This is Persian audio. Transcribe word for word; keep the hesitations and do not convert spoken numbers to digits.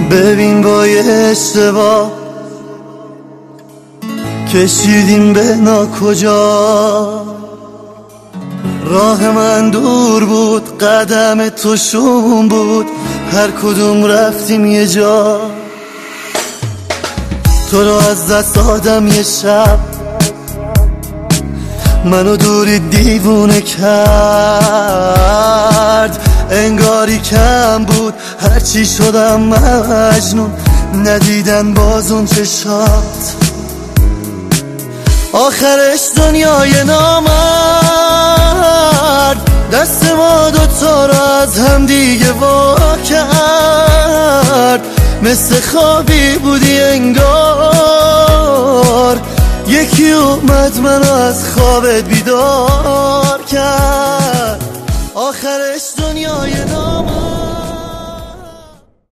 ببین با یه اشتباه کشیدیم به ناکجا. راه من دور بود، قدم تو شوم بود، هر کدوم رفتیم یه جا. تو رو از دست دادم یه شب، منو دوری دیوونه کرد. انگاری کم بود هرچی شدم مجنون، ندیدن باز اون چشات. آخرش دنیای نامرد دست ما دوتا رو از هم دیگه وا کرد. مثل خوابی بودی انگار، یکی اومد منو از خوابت بیدار کرد. آخرش دنیای نامرد